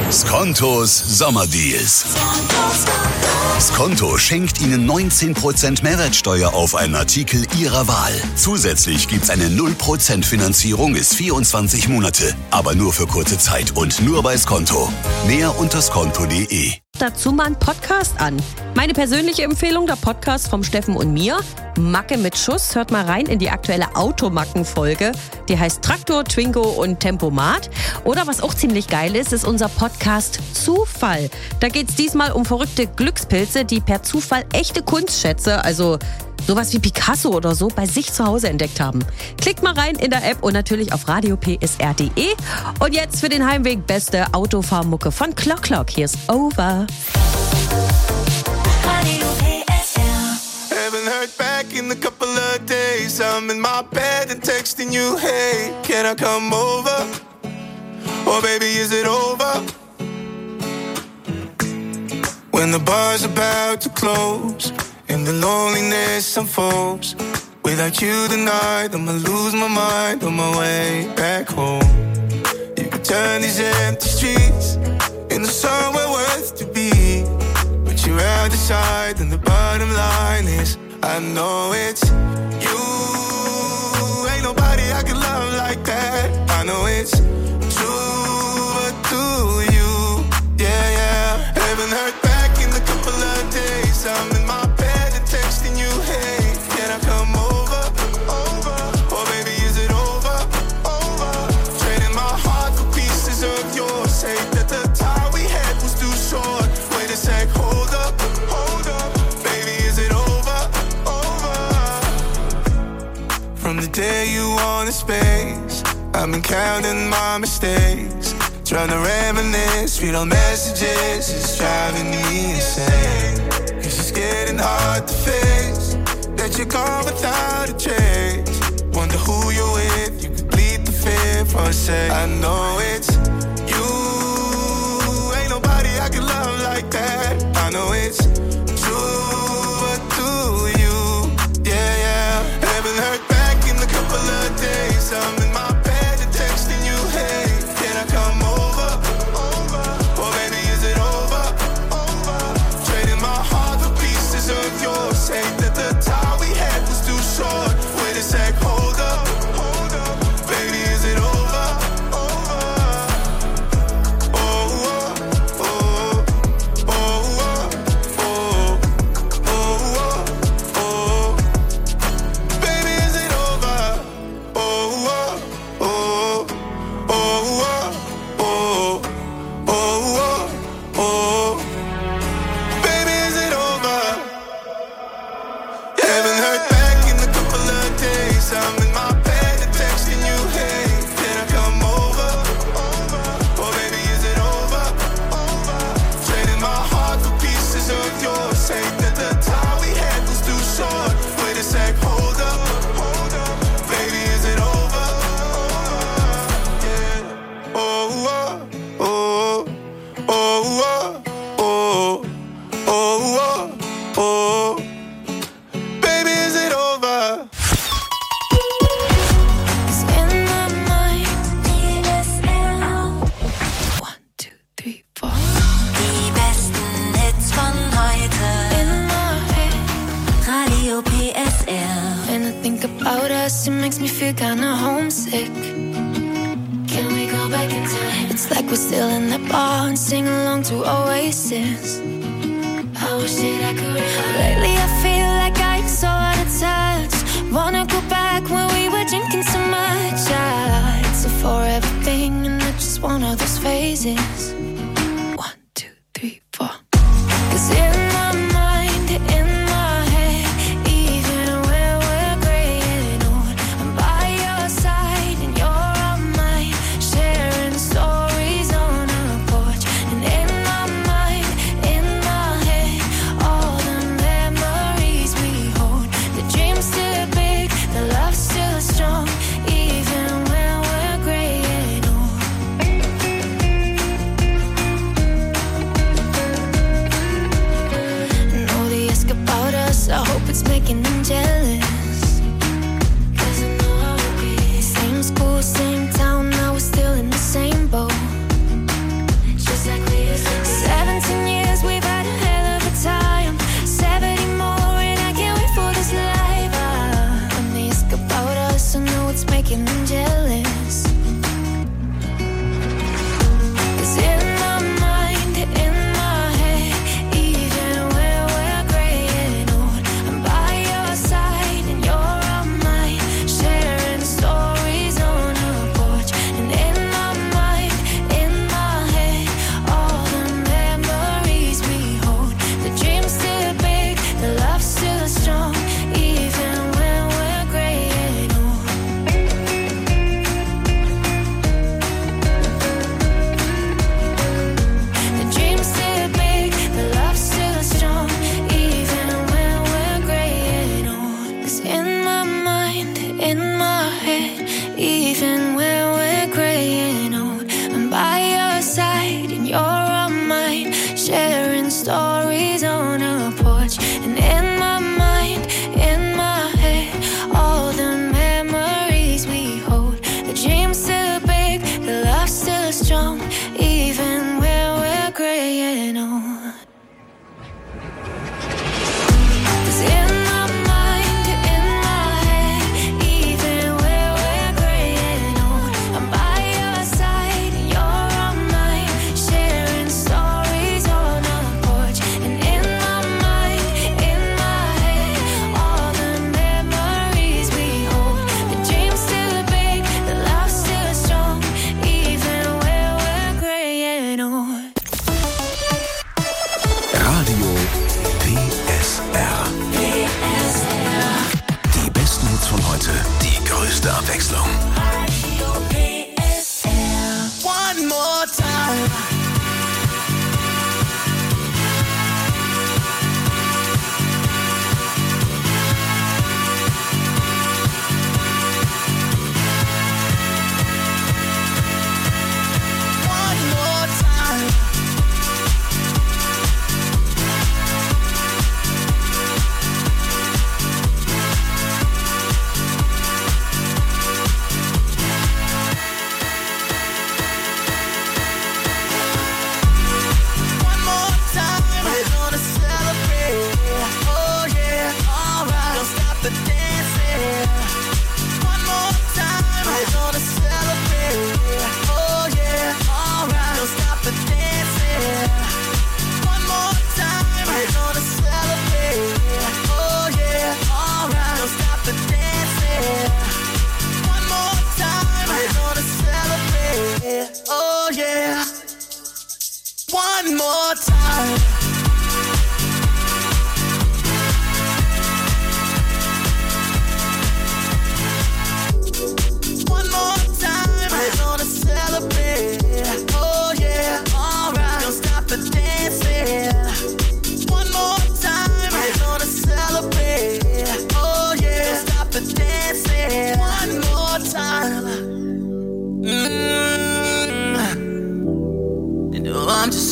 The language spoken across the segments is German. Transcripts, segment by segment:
Skontos Sommerdeals. Skonto schenkt Ihnen 19% Mehrwertsteuer auf einen Artikel Ihrer Wahl. Zusätzlich gibt's eine 0% Finanzierung bis 24 Monate. Aber nur für kurze Zeit und nur bei Skonto. Mehr unter skonto.de. Dazu mal einen Podcast an. Meine persönliche Empfehlung, der Podcast vom Steffen und mir. Macke mit Schuss. Hört mal rein in die aktuelle Automacken-Folge. Die heißt Traktor, Twingo und Tempomat. Oder was auch ziemlich geil ist unser Podcast Zufall. Da geht's diesmal um verrückte Glückspilze, die per Zufall echte Kunstschätze, also sowas wie Picasso oder so, bei sich zu Hause entdeckt haben. Klickt mal rein in der App und natürlich auf radiopsr.de. Und jetzt für den Heimweg beste Autofahrmucke von Clock Clock. Hier ist Over. Haven't heard back in a couple of days. I'm in my bed and texting you, hey, can I come over? Oh baby, is it over? When the bar's about to close and the loneliness unfolds, without you tonight, I'ma lose my mind on my way back home. You can turn these empty streets into somewhere worth to be, but you're out the side and the bottom line is I know it's you. Ain't nobody I can love like that. I know it's true, but do you? Yeah, yeah. Haven't heard back in a couple of days. I'm in my bed and texting you, hey, can I come over? Over. Oh baby, is it over? Over. Trading my heart for pieces of yours. Say that the time we had was too short. Wait a sec, hold up, hold up. Baby, is it over? Over. From the day you wanted space, I've been counting my mistakes. Trying to reminisce, read all messages, it's driving me insane. It's just getting hard to face that you're gone without a trace. Wonder who you're with, you could bleed the fear for a sec. I know it's you, ain't nobody I can love like that. I know it's true, but do you? Yeah, yeah. Haven't heard back in a couple of days. I'm in my bed and texting you, hey, can I come over? Oh baby, is it over? Trading my heart for pieces of yours. Say that the time we had was too short. Wait a sec, hold up, hold up. Baby, is it over? Oh, oh, oh, oh, oh, oh, oh. Baby, is it over? Oh, oh, oh, oh, oh, oh, oh. Baby, is it over? Haven't heard back in a couple of days. I'm in my bed and texting you, hey, can I come over? Oh baby, is it over? Trading my heart for pieces of yours. Say that the time we had was too short. Wait a sec, hold up, hold up. Baby, is it over? Yeah. Oh, oh, oh, oh, oh, oh, oh, oh. Baby, is it over? It's in my mind. 1, 2, 3, 4. Die besten Hits von heute. In my head. Radio PSR. When I think about us, it makes me feel kinda homesick. Can we go back in time? It's like we're still in that bar and sing along to Oasis. I wish that I could remember. Lately I feel like I'm so out of touch. Wanna go back when we were drinking so much. It's a forever thing and I just want all those phases. 1, 2, 3, 4. 'Cause in my mind, in my head, even when we're gray and old, I'm by your side and you're on mine, sharing stories on our porch. And in my mind, in my head, all the memories we hold. The dream's still big, the love's still strong, even when we're gray and old.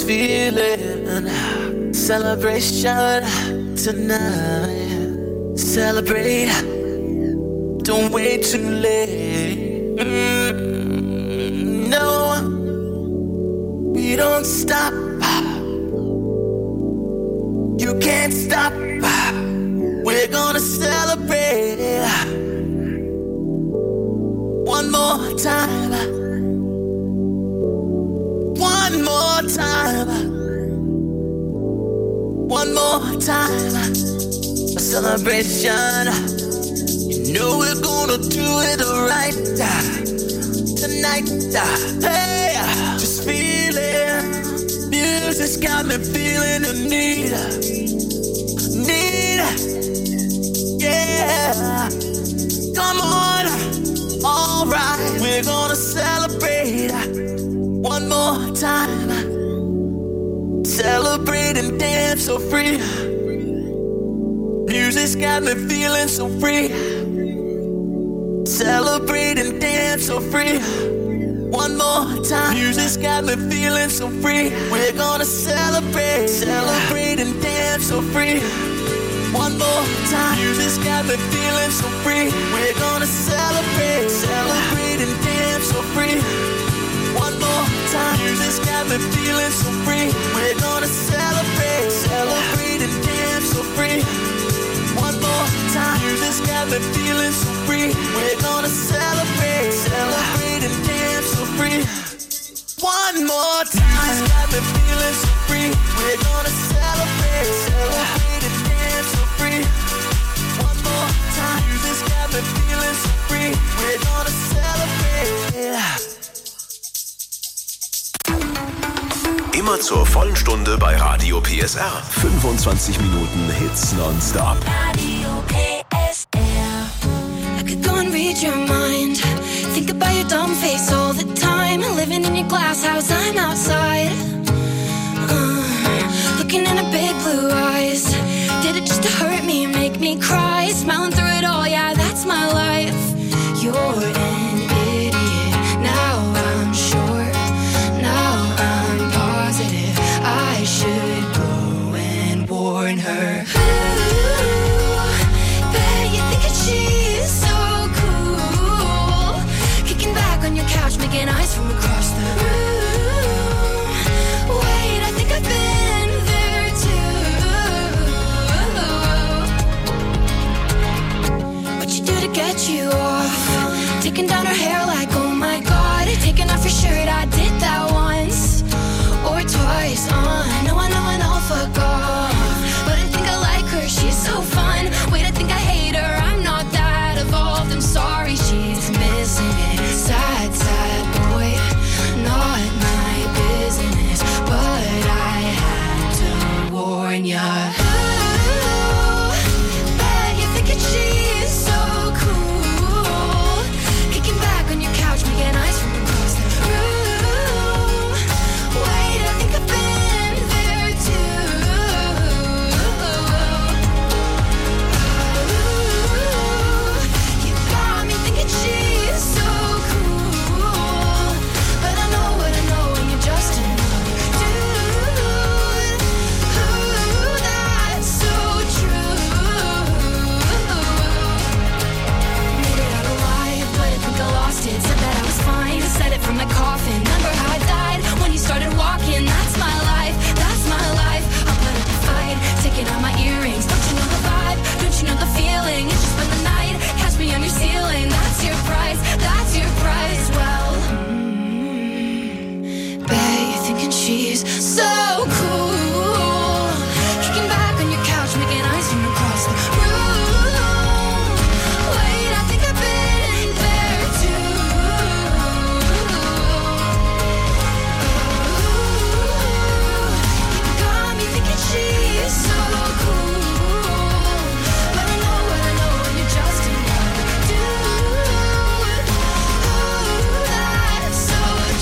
just feeling celebration tonight. Celebrate, don't wait too late. No, we don't stop. You can't stop. We're gonna celebrate one more time. One more time. One more time. A celebration. You know we're gonna do it right tonight. Hey, just feeling. Music's got me feeling the need. Yeah. Come on. Alright, we're gonna celebrate one more time. Celebrate and dance so free. Music's got me feeling so free. Celebrate and dance so free. One more time. Music's got me feeling so free. We're gonna celebrate. Celebrate and dance so free. One more time. Music's got me feeling so free. We're gonna celebrate. Celebrate and dance so free. One more time. Music's got me feeling so free. We're gonna celebrate. Celebrate and dance so free. One more time. Music's got me feeling so free. We're gonna celebrate. Celebrate and dance so free. One more time. Music's got me feeling so free. We're gonna celebrate. Celebrate and dance so free. One more time. Music's got me feeling so free. We're gonna celebrate. Immer zur vollen Stunde bei Radio PSR. 25 Minuten Hits nonstop. Radio PSR. I could go and read your mind. Think about your dumb face all the time. Living in your glass house, I'm outside. Looking in her big blue eyes. Did it just to hurt me, make me cry? Smiling through it all, yeah, that's my life. You're an idiot. Now I'm sure. Now I'm positive. I should go and warn her. Ooh, bet you think that she's so cool. Kicking back on your couch, making eyes from across the room. Wait, I think I've been there too. What you do to get you off? Taking down her hair like, oh my god. Taking off your shirt, I did that once or twice. I know, fuck off. But I think I like her, she's so fun. Wait, I think I hate her, I'm not that evolved. I'm sorry, she's missing it. Sad, sad boy, not my business. But I had to warn ya. Ooh, bet you think that she's so cool. Kicking back on your couch, making eyes from across the room. Wait, I think I've been there too. You got me thinking she's so cool. But I know what I know, and you're just another dude. Ooh, that's so true. Made it out alive, but I think I lost it. Said that I was fine, said it from my coffin. Remember how I died when you started walking? That's my life, that's my life. I'll put up a fight, taking out my earrings. Don't you know the vibe? Don't you know the feeling? It's just been the night, catch me on your ceiling. That's your price, that's your price. Well, bet you're thinking she's so cool. Kicking back on your couch, making eyes from across the room. Wait, I think I've been there too. You got me thinking she's so cool. But I know what I know, and you're just another dude. Ooh, that's so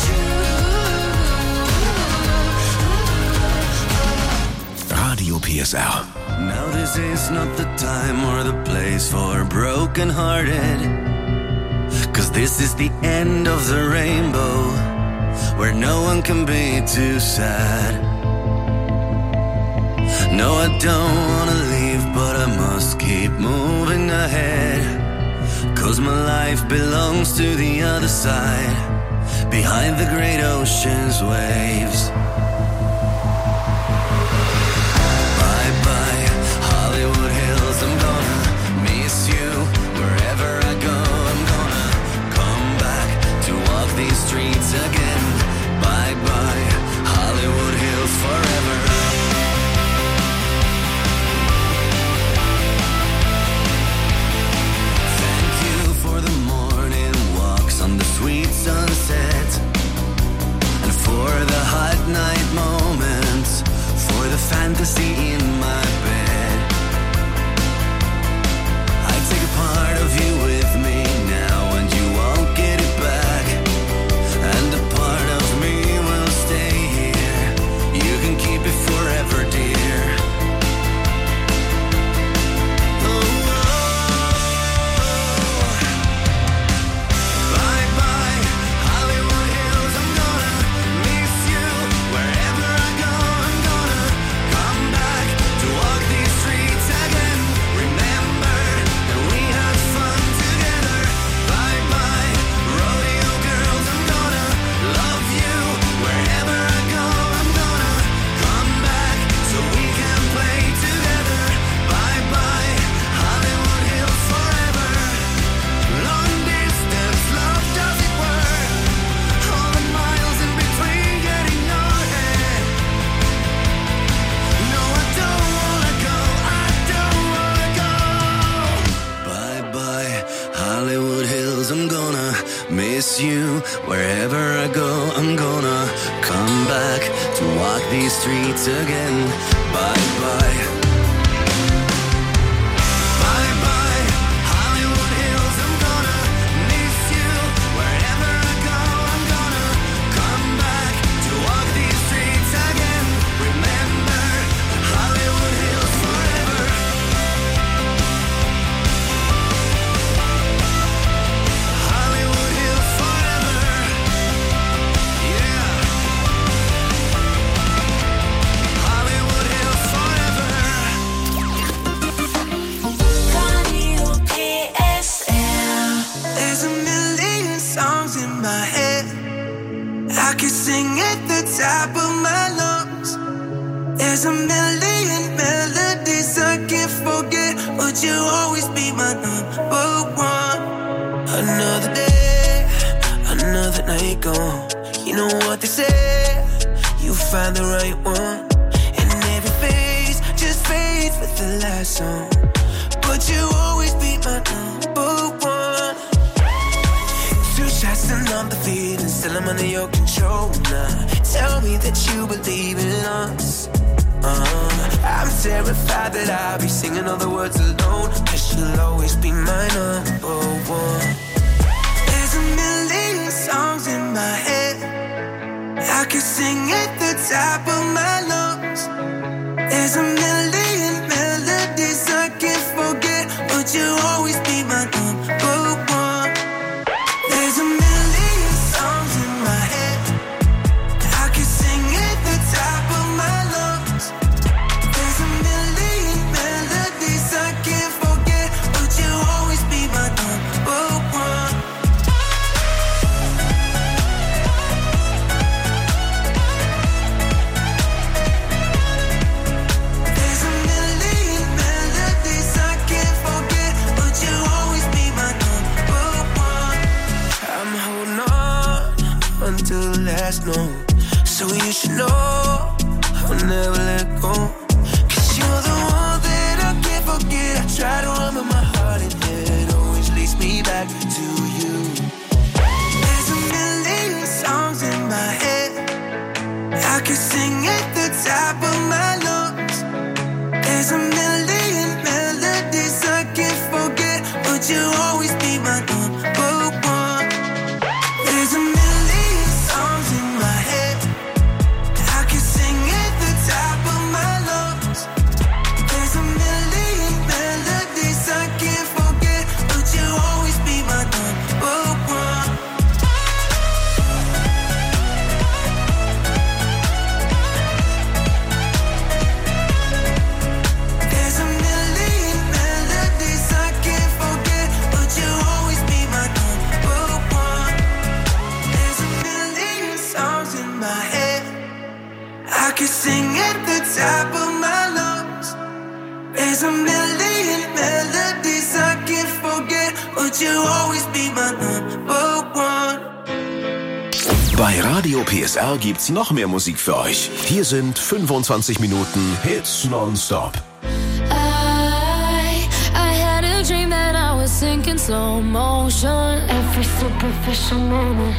true. Radio PSR. Now this is not the time or the place for broken-hearted, 'cause this is the end of the rainbow, where no one can be too sad. No, I don't wanna leave, but I must keep moving ahead. 'Cause my life belongs to the other side, behind the great ocean's waves. Bye bye, Hollywood Hills, I'm gonna miss you. Wherever I go, I'm gonna come back to walk these streets again. Bye bye, Hollywood Hills forever. Thank you for the morning walks on the sweet sunset, and for the hot night moments, for the fantasy in my bed. I take a part of you with me now, and you won't get it back. And a part of me will stay here. You can keep it forever, dear. Bye bye, Hollywood Hills, I'm gonna miss you. Wherever I go, I'm gonna come back to walk these streets again. Remember that we had fun together. Bye bye, rodeo girls, I'm gonna love you. Wherever I go, I'm gonna come back so we can play together. Bye bye, Hollywood Hills forever. Long distance love doesn't work. All the miles in between get in your head. No, I don't wanna go, I don't wanna go. Bye bye, Hollywood Hills, I'm gonna miss you. Wherever I go, I'm gonna come back to walk these streets again. Bye bye. Bye bye, Hollywood Hills, I'm gonna miss you. Wherever I go, I'm gonna come back to walk these streets again. Remember, Hollywood Hills forever. Hollywood Hills forever. Yeah. Hollywood Hills forever. Radio PSL. There's a million songs in my head. I could sing at the top of my lungs. There's a million melodies I can't forget. Would you always be my number one? Another day, another night gone. You know what they say, you find the right one, and every phase just fades with the last song. But you always be my number one. Two shots and I'm defeated, still I'm under your control now. Tell me that you believe in us. I'm terrified that I'll be singing all the words alone, 'cause you'll always be my number one. There's a million songs in my head. I could sing at the top of my lungs. There's a million melodies I can't forget. Would you always be my number one? There's a million songs in my head. I could sing at the top of my lungs. There's a million melodies I can't forget. Would you always be my number one? There's a million melodies I can't forget. Would you always be my number one? I'm holding on until the last note, so you should know I'll never let go. 'Cause you're the one that I can't forget. I try to run, but my heart and head always leads me back to you. There's a million songs in my head. I could sing at the top of my lungs. There's a million melodies I can't forget. Would you always be my number one? There's a million songs in my head. I could sing at the top of my lungs. would you always be my number one? Bei Radio PSR gibt's noch mehr Musik für euch. Hier sind 25 Minuten Hits nonstop. I had a dream that I was sinking slow motion. Every superficial moment.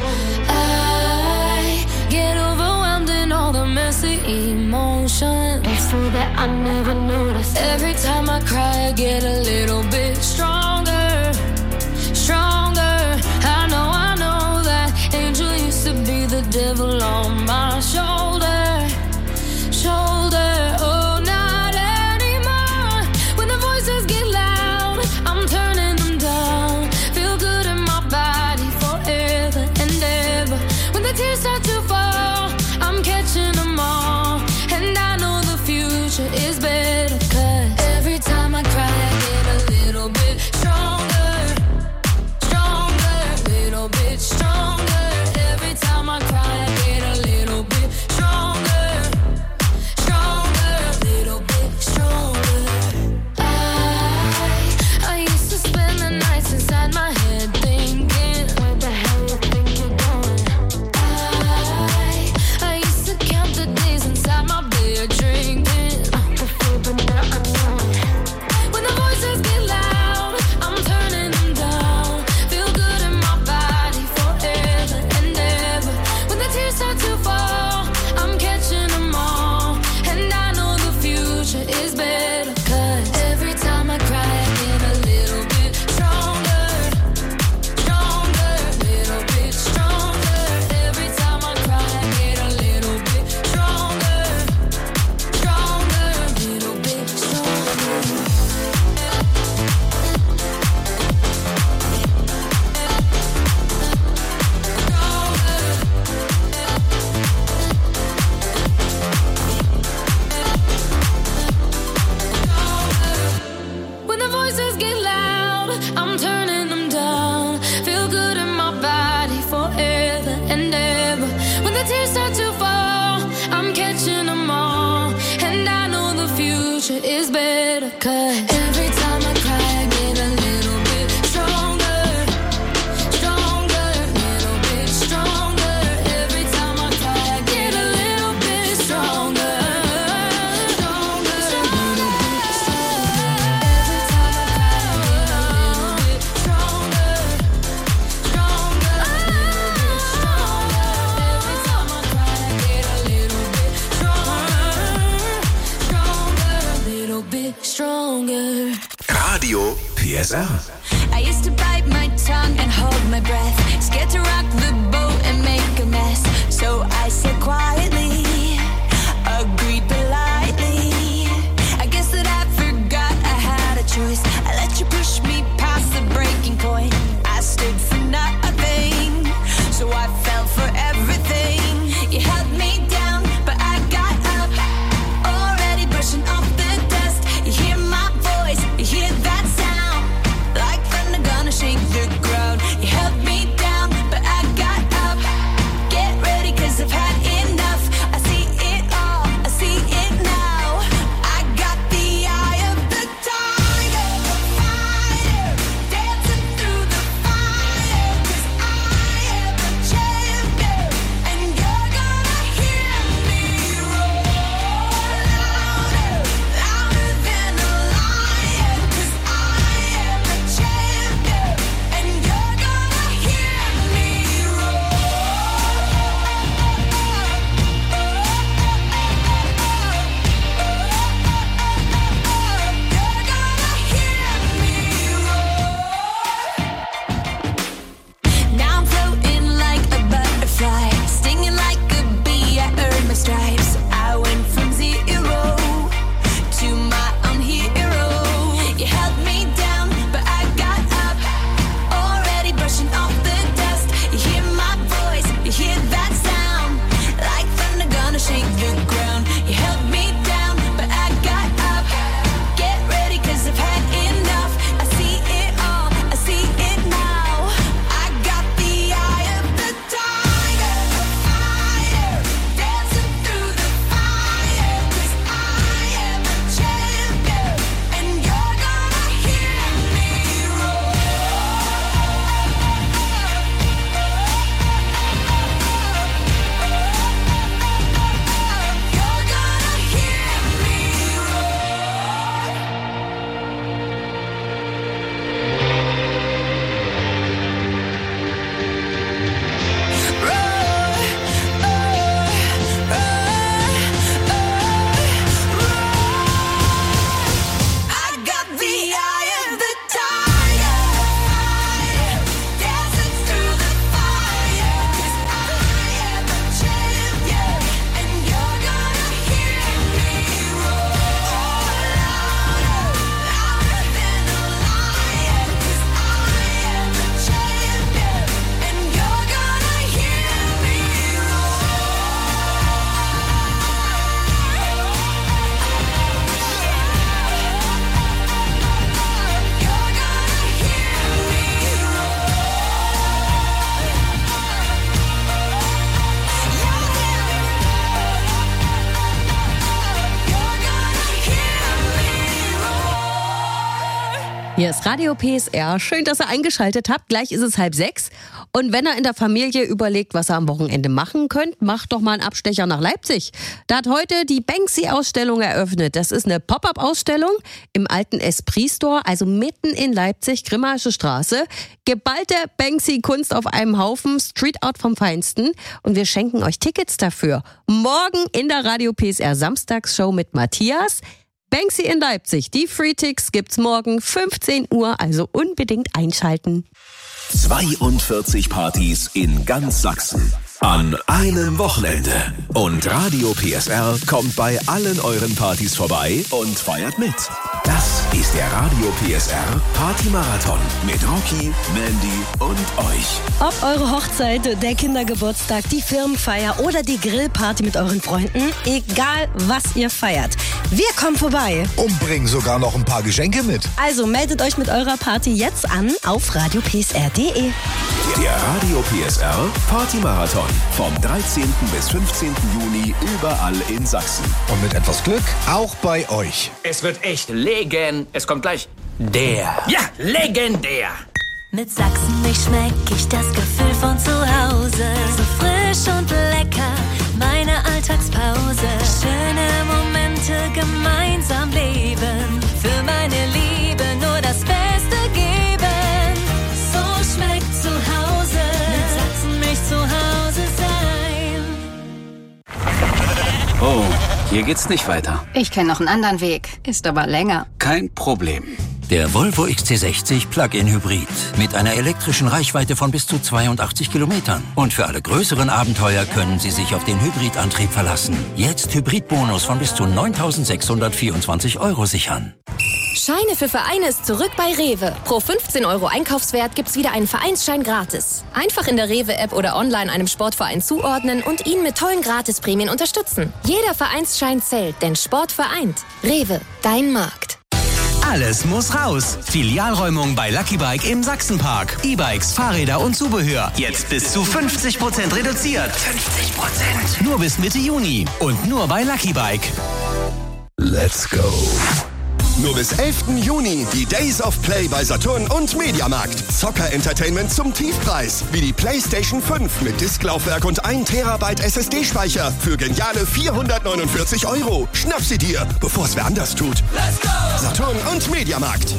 I get overwhelmed in all the messy emotions. It's so that I never noticed. Every time I cry, I get a little bit stronger, stronger. I know that angel used to be the devil on my shoulder, shoulder. Oh, not anymore. When the voices get loud, I'm turning them down. Feel good in my body forever and ever. When the tears start to fall, I'm catching them all. And I know the future is better, 'cause every time I cry, I get a little bit stronger, stronger, little bit stronger. Every time I cry, I get a little bit stronger, stronger, little bit stronger. I used to spend the nights inside my head thinking, where the hell you think you're going? I used to count the days inside my bed drinking. The fool, but now I know it. When the voices get loud, I'm turning them down. Feel good in my body forever and ever. When the tears start to fall, I'm catching them all. And I know the future is better, 'cause every time I cry, I get a little bit stronger, stronger, little bit stronger. Every time I cry, I get a little bit stronger, stronger, little bit stronger. When the voices get loud, I'm turning them down. Feel good in my body forever and ever. When the tears start to fall, I'm catching them all. And I know the future is better, 'cause every time I cry, I get a little bit stronger, stronger, little bit stronger. Every time I cry, I get a little bit stronger, stronger, little bit stronger. Every time I cry, I get a little bit stronger, stronger, little bit stronger. Every time I cry, I get a little bit stronger, stronger, little bit stronger. Radio PSR. I used to bite my tongue and hold my breath, scared to rock the boat and make a mess. So I said quietly, agreed politely. I guess that I forgot I had a choice. I let you push me past the breaking point. I stood for nothing, so I fell for everything. You held me down, but I got up, already brushing off the dust. You hear my voice, you hear that sound, like thunder gonna shake the ground. You held me down, but I got up. Get ready, 'cause I've had enough. I see it all, I see it now. I got the eye of the tiger. Hier ist Radio PSR. Schön, dass ihr eingeschaltet habt. Gleich ist es 5:30. Und wenn ihr in der Familie überlegt, was ihr am Wochenende machen könnt, macht doch mal einen Abstecher nach Leipzig. Da hat heute die Banksy-Ausstellung eröffnet. Das ist eine Pop-up-Ausstellung im alten Esprit Store, also mitten in Leipzig, Grimmaische Straße. Geballte Banksy-Kunst auf einem Haufen, Street Art vom Feinsten. Und wir schenken euch Tickets dafür. Morgen in der Radio PSR Samstagsshow mit Matthias. Banksy in Leipzig. Die Free-Ticks gibt's morgen 15 Uhr, also unbedingt einschalten. 42 Partys in ganz Sachsen. An einem Wochenende. Und Radio PSR kommt bei allen euren Partys vorbei und feiert mit. Das ist der Radio PSR Party-Marathon mit Rocky, Mandy und euch. Ob eure Hochzeit, der Kindergeburtstag, die Firmenfeier oder die Grillparty mit euren Freunden, egal was ihr feiert. Wir kommen vorbei. Und bringen sogar noch ein paar Geschenke mit. Also meldet euch mit eurer Party jetzt an auf radiopsr.de. Der Radio PSR Party-Marathon vom 13. bis 15. Juni überall in Sachsen. Und mit etwas Glück auch bei euch. Es wird echt Es kommt gleich der. Ja, legendär. Mit Sachsenmilch schmeck ich das Gefühl von zu Hause. So frisch und lecker, meine Alltagspause. Schöne Momente gemeinsam leben. Für meine Liebe nur das Beste geben. So schmeckt zu Hause. Mit Sachsenmilch zu Hause sein. Oh, hier geht's nicht weiter. Ich kenne noch einen anderen Weg, ist aber länger. Kein Problem. Der Volvo XC60 Plug-in Hybrid mit einer elektrischen Reichweite von bis zu 82 Kilometern. Und für alle größeren Abenteuer können Sie sich auf den Hybridantrieb verlassen. Jetzt Hybridbonus von bis zu 9.624 € sichern. Scheine für Vereine ist zurück bei Rewe. Pro 15 € Einkaufswert gibt's wieder einen Vereinsschein gratis. Einfach in der Rewe-App oder online einem Sportverein zuordnen und ihn mit tollen Gratisprämien unterstützen. Jeder Vereinsschein zählt, denn Sport vereint. Rewe, dein Markt. Alles muss raus. Filialräumung bei Lucky Bike im Sachsenpark. E-Bikes, Fahrräder und Zubehör. Jetzt bis zu 50% reduziert. 50%. Nur bis Mitte Juni. Und nur bei Lucky Bike. Let's go. Nur bis 11. Juni die Days of Play bei Saturn und Mediamarkt. Zocker-Entertainment zum Tiefpreis. Wie die PlayStation 5 mit Disklaufwerk und 1 Terabyte SSD-Speicher für geniale 449 €. Schnapp sie dir, bevor es wer anders tut. Let's go! Saturn und Mediamarkt.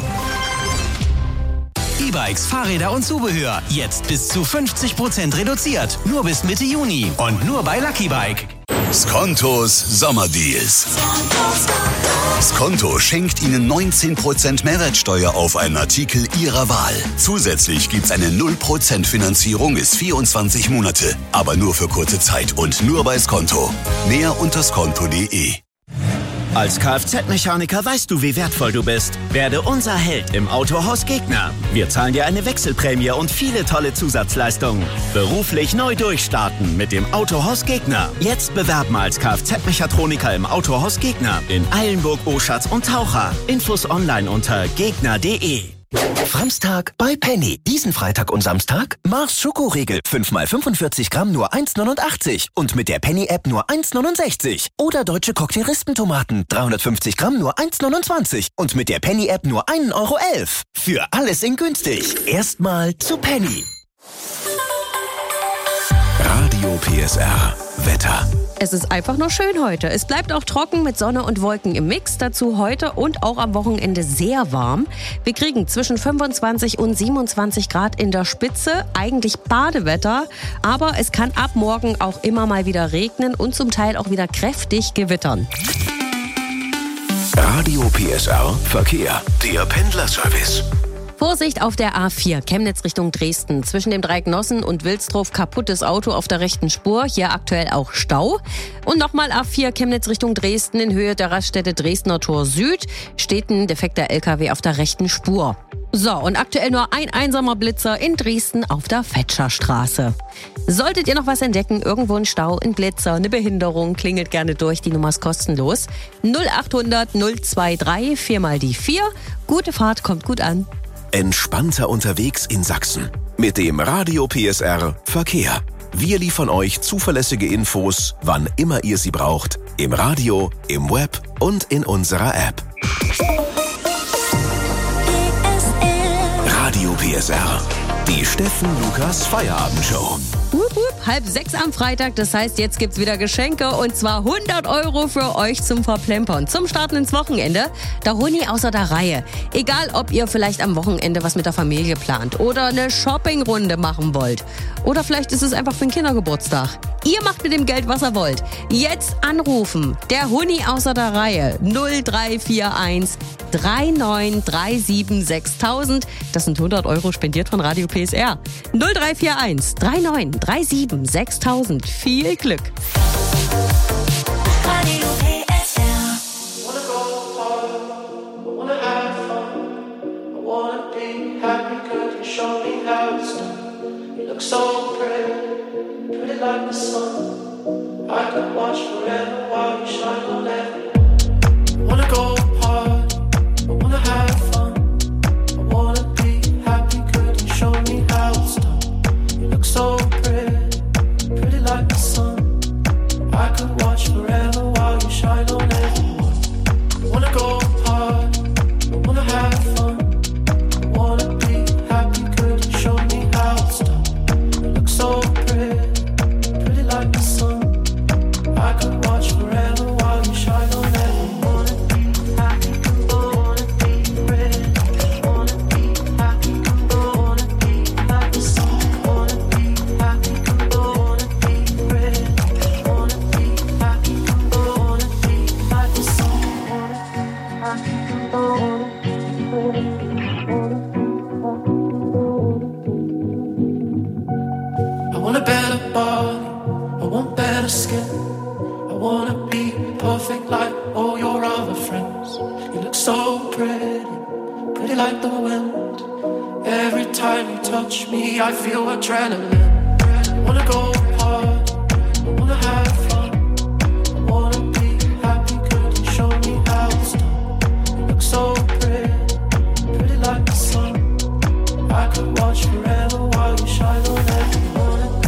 E-Bikes, Fahrräder und Zubehör. Jetzt bis zu 50% reduziert. Nur bis Mitte Juni. Und nur bei Lucky Bike. Skontos Sommerdeals. Skonto schenkt Ihnen 19% Mehrwertsteuer auf einen Artikel Ihrer Wahl. Zusätzlich gibt's eine 0% Finanzierung bis 24 Monate. Aber nur für kurze Zeit und nur bei Skonto. Mehr unter skonto.de. Als Kfz-Mechaniker weißt du, wie wertvoll du bist. Werde unser Held im Autohaus Gegner. Wir zahlen dir eine Wechselprämie und viele tolle Zusatzleistungen. Beruflich neu durchstarten mit dem Autohaus Gegner. Jetzt bewerben als Kfz-Mechatroniker im Autohaus Gegner in Eilenburg, Oschatz und Taucher. Infos online unter gegner.de. Samstag bei Penny. Diesen Freitag und Samstag Mars Schokoriegel. 5 mal 45 Gramm nur 1,89. Und mit der Penny-App nur 1,69. Oder deutsche Cocktail-Rispentomaten. 350 Gramm nur 1,29. Und mit der Penny-App nur 1,11 €. Für alles in günstig. Erstmal zu Penny. Radio PSR Wetter. Es ist einfach nur schön heute. Es bleibt auch trocken mit Sonne und Wolken im Mix. Dazu heute und auch am Wochenende sehr warm. Wir kriegen zwischen 25 und 27 Grad in der Spitze. Eigentlich Badewetter. Aber es kann ab morgen auch immer mal wieder regnen und zum Teil auch wieder kräftig gewittern. Radio PSR Verkehr. Der Pendlerservice. Vorsicht auf der A4, Chemnitz Richtung Dresden. Zwischen dem Dreieck Nossen und Wilsdruf kaputtes Auto auf der rechten Spur. Hier aktuell auch Stau. Und nochmal A4, Chemnitz Richtung Dresden in Höhe der Raststätte Dresdner Tor Süd. Steht ein defekter LKW auf der rechten Spur. So, und aktuell nur ein einsamer Blitzer in Dresden auf der Fetscherstraße. Solltet ihr noch was entdecken, irgendwo ein Stau, ein Blitzer, eine Behinderung, klingelt gerne durch, die Nummer ist kostenlos. 0800 023 4 mal die 4. Gute Fahrt, kommt gut an. Entspannter unterwegs in Sachsen. Mit dem Radio PSR Verkehr. Wir liefern euch zuverlässige Infos, wann immer ihr sie braucht. Im Radio, im Web und in unserer App. PSR. Die Steffen Lukas Feierabendshow. 5:30 am Freitag, das heißt, jetzt gibt's wieder Geschenke und zwar 100 € für euch zum Verplempern, zum Starten ins Wochenende. Der Huni außer der Reihe. Egal, ob ihr vielleicht am Wochenende was mit der Familie plant oder eine Shoppingrunde machen wollt. Oder vielleicht ist es einfach für den Kindergeburtstag. Ihr macht mit dem Geld, was ihr wollt. Jetzt anrufen. Der Huni außer der Reihe. 0341 3937 6000. Das sind 100 € spendiert von Radio PSR. 0341 3937 6000. Viel Glück. Radio PSR. So pretty like the sun. I could watch forever while you shine on everyone. I wanna go hard, I wanna have fun. I wanna be happy, could you show me how it's done? You look so pretty like the sun. I could watch forever while you shine on everyone. I wanna go hard, I wanna have fun. I wanna be happy, could you show me how it's done? So pretty like the sun. I could watch forever while you shine on everyone. Wanna be happy, wanna be ready. Wanna be happy, wanna be like the sun. Wanna be happy, wanna be ready. Wanna be happy, wanna be like the sun. Wanna be happy, wanna be ready. I want a better body, I want better skin. I wanna be perfect like all your other friends. You look so pretty like the wind. Every time you touch me, I feel adrenaline. I wanna go hard, I wanna have fun. I wanna be happy, could you show me how it's done? You look so pretty like the sun. I could watch forever while you shine on everyone.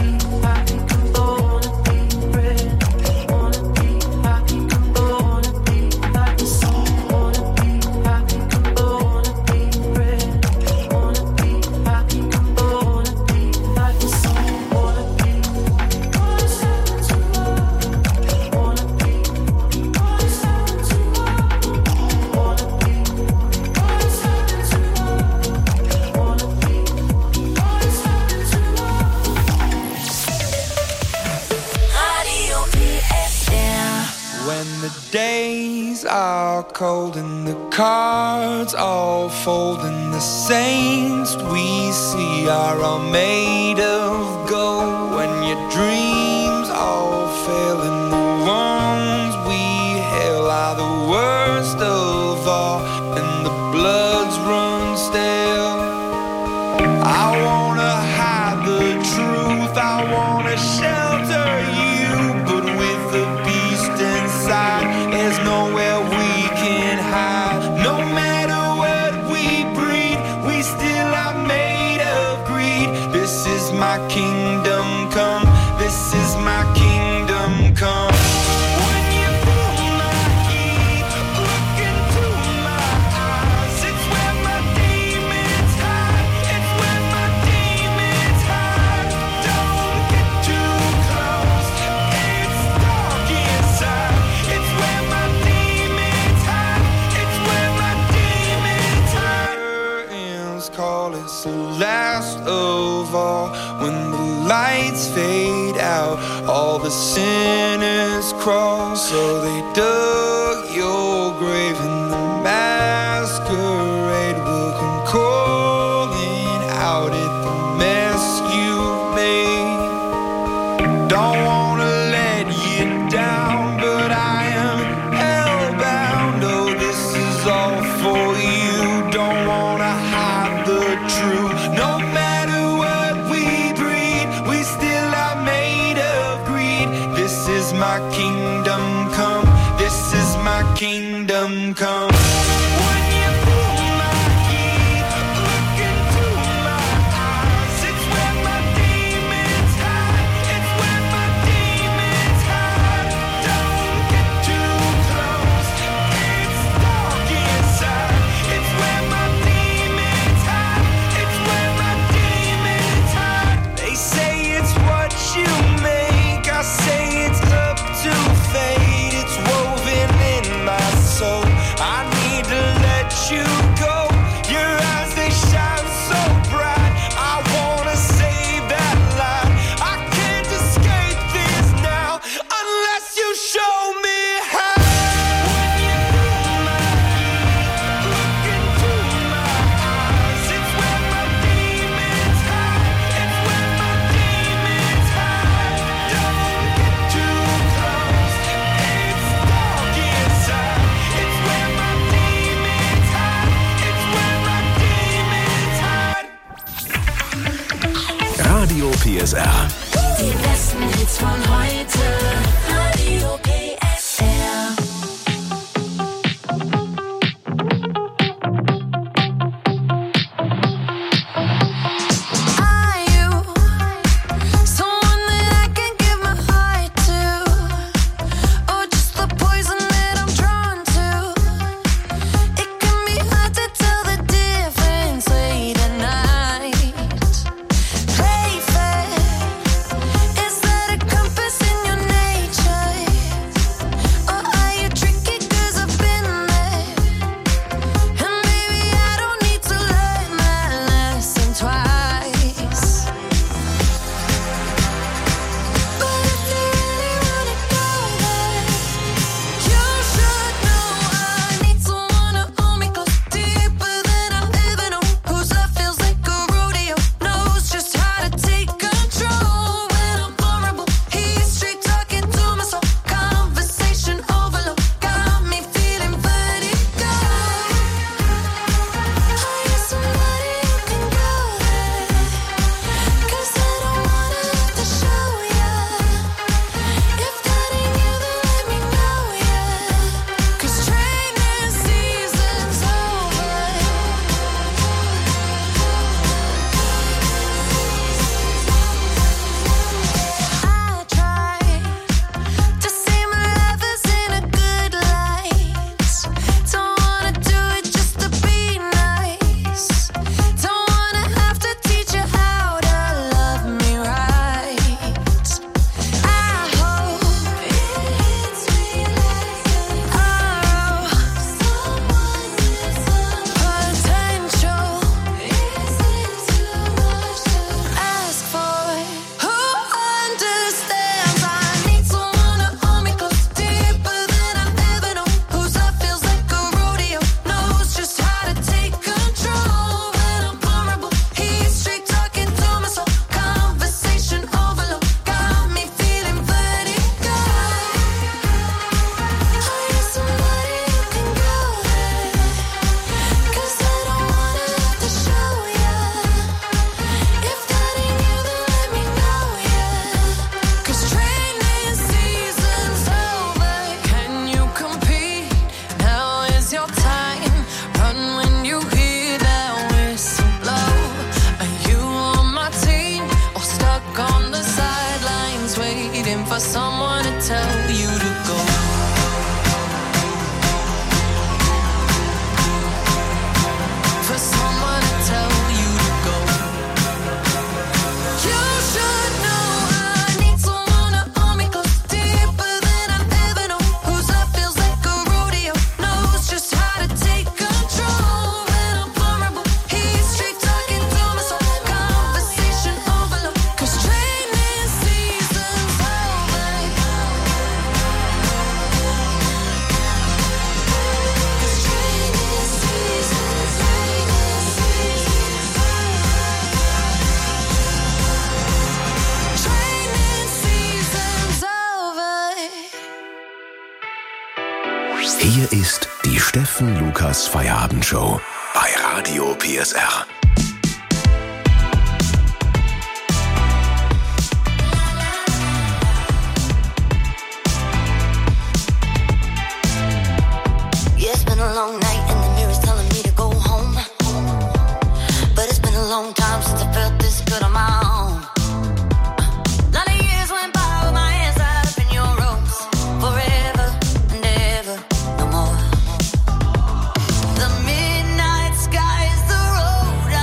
Are cold and the cards all fold and the saints we see are all made of gold. When your dreams all fail and the ones we hail are the worst of all and the bloods run stale. I wanna hide the truth, I wanna shelter you, but with the beast inside there's nowhere we can hide. No matter what we breed, we still are made of greed. This is my kingdom come, this is my kingdom come. When you pull my key, look into my eyes, it's where my demons hide, it's where my demons hide. Don't get too close, it's dark inside, it's where my call it's the last of all. When the lights fade out, all the sinners crawl. So they dug your grave and the masquerade will come calling out at the mess you made. Don't wanna let you down, but I am hellbound. Oh, this is all for you. Don't wanna hide the truth. No matter what we breed, we still are made of greed. This is my kingdom come, this is my kingdom come. Radio PSR. Die besten Hits von heute. Radio PSR. For someone to tell you to go. For someone to tell you to go. You should know I need someone to hold me close, deeper than I've ever known. Whose love feels like a rodeo, knows just how to take control. When I'm vulnerable, he's straight talking to my soul. Conversation overload, 'cause training season's over. Hier ist die Steffen Lukas Feierabendshow bei Radio PSR. Yeah, it's been a long night and the mirror's telling me to go home. But it's been a long time since I felt this good on my own. Lot of years went by with my hands tied up in your ropes. Forever and ever, no more. The midnight sky is the road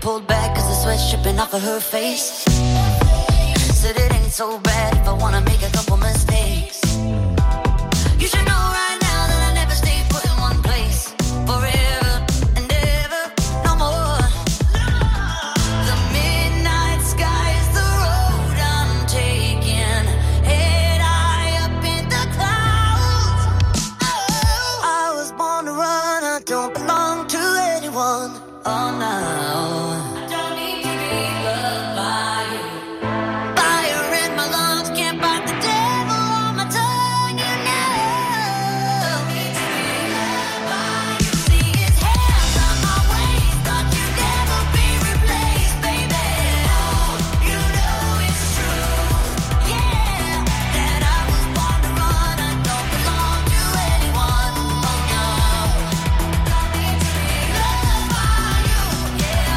pulled back cause the sweat's dripping off of her face. Said it ain't so bad if I wanna make a couple mistakes. You should know right now that I never stay put in one place forever and ever, no more. The midnight sky is the road I'm taking, head high up in the clouds. I was born to run, I don't belong to anyone. Oh no. I don't need to be loved by you. Fire in my lungs, can't fight the devil on my tongue, you know. Don't need to be loved by you. See his hands on my waist, thought you'd never be replaced, baby. Oh, you know it's true, yeah. That I was born to run, I don't belong to anyone. Oh no. Don't need to be loved by you, yeah.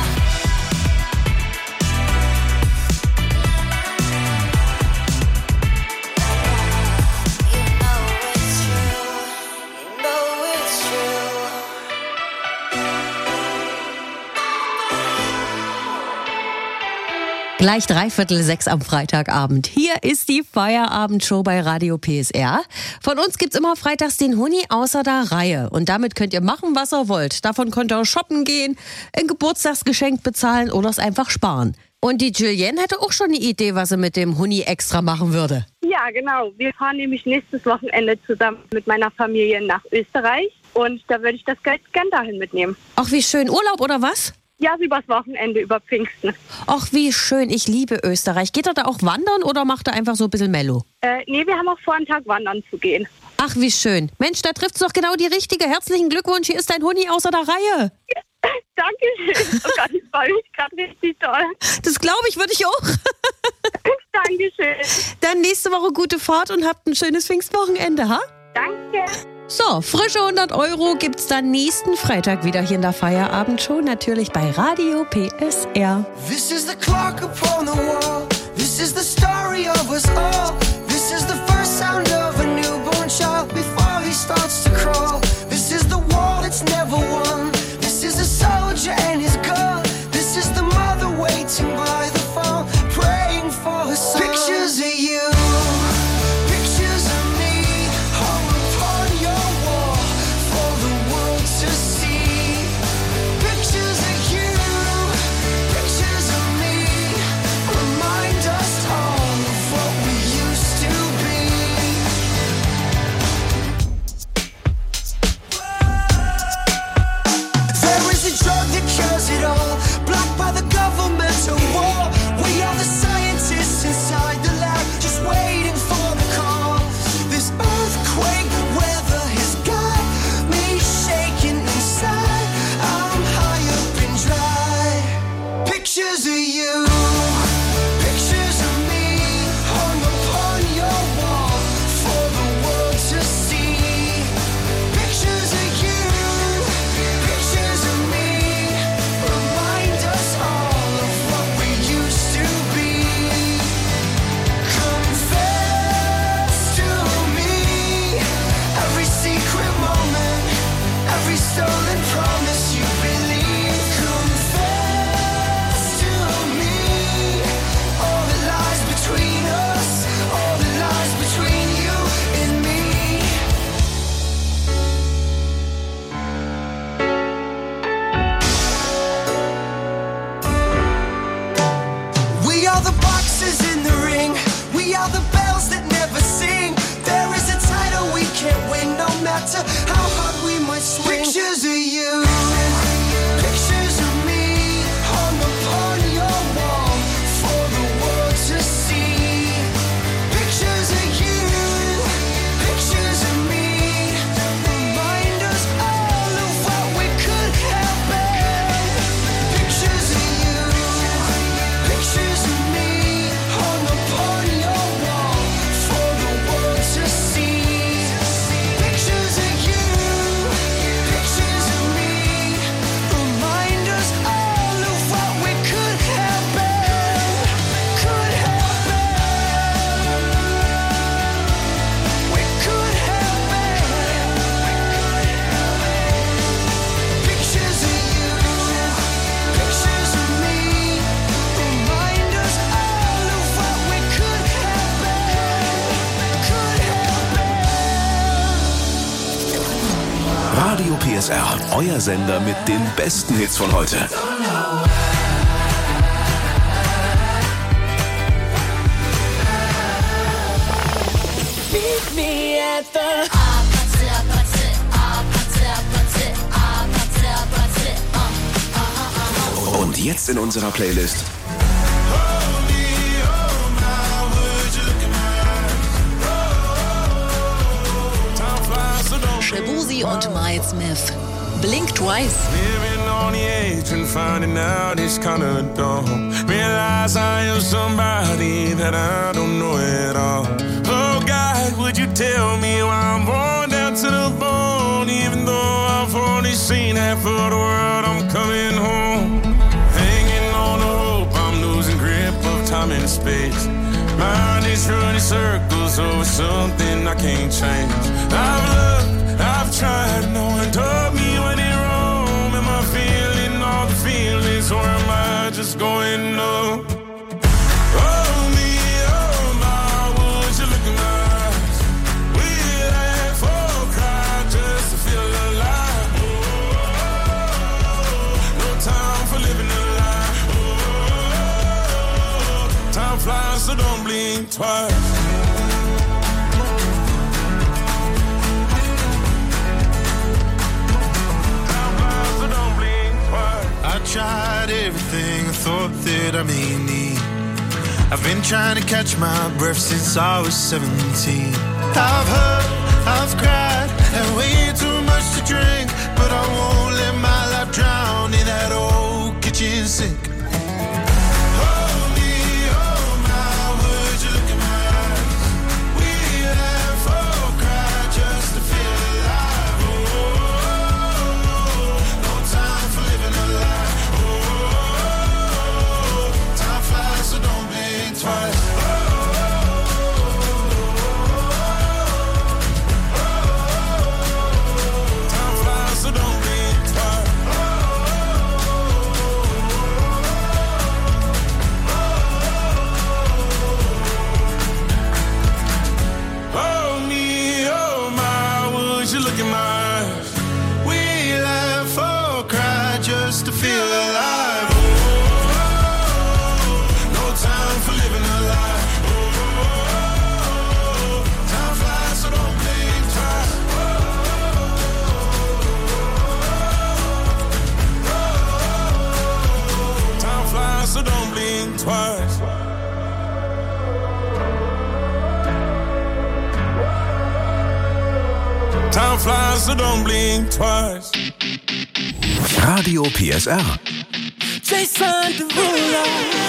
Gleich 5:45 am Freitagabend. Hier ist die Feierabendshow bei Radio PSR. Von uns gibt's immer freitags den Huni außer der Reihe. Und damit könnt ihr machen, was ihr wollt. Davon könnt ihr shoppen gehen, ein Geburtstagsgeschenk bezahlen oder es einfach sparen. Und die Julienne hätte auch schon eine Idee, was sie mit dem Huni extra machen würde. Ja, genau. Wir fahren nämlich nächstes Wochenende zusammen mit meiner Familie nach Österreich. Und da würde ich das Geld gern dahin mitnehmen. Ach, wie schön. Urlaub oder was? Ja, übers Wochenende, über Pfingsten. Ach, wie schön. Ich liebe Österreich. Geht er da auch wandern oder macht er einfach so ein bisschen Mellow? Nee, wir haben auch vor, einen Tag wandern zu gehen. Ach, wie schön. Mensch, da trifft's doch genau die Richtige. Herzlichen Glückwunsch. Hier ist dein Huni außer der Reihe. Dankeschön. Oh Gott, ich freue mich gerade richtig toll. Das glaube ich, würde ich auch. Dankeschön. Dann nächste Woche gute Fahrt und habt ein schönes Pfingstwochenende, ha? Danke. So, frische 100 € gibt's dann nächsten Freitag wieder hier in der Feierabendshow. Natürlich bei Radio PSR. This is the clock upon the wall. This is the story of us all. This is the first sound of a newborn child before he starts to crawl. This is the war that's never won. This is a soldier and his gun. This is the mother waiting by the phone, praying for her son. Pictures of you. Pictures of me. Hung upon your wall for the world to see. Pictures of you. Pictures of me. Remind us all of what we used to be. Radio PSR, euer Sender mit den besten Hits von heute. Meet me at the Und jetzt in unserer Playlist Shabuzi und Miles Smith. Blink Twice. Living on the edge and finding out it's kinda dumb. Realize I am somebody that I don't know at all. Oh God, would you tell me why I'm born down to the bone? Even though I've only seen half of the world, I'm coming home. Hanging on the hope, I'm losing grip of time and space. Mind is running circles over something I can't change. I've looked, I've tried, no one told me when it wrong. Am I feeling all the feelings or am I just going numb? Oh me, oh my, would you look in my eyes? We laugh or cry just to feel alive. No time for living a lie. Time flies, so don't blink twice. I tried everything I thought that I may need. I've been trying to catch my breath since I was 17. I've hurt, I've cried, had way too much to drink, but I won't let my life drown in that old kitchen sink. Time flies, so don't blink twice. Radio PSR. Jason Derulo.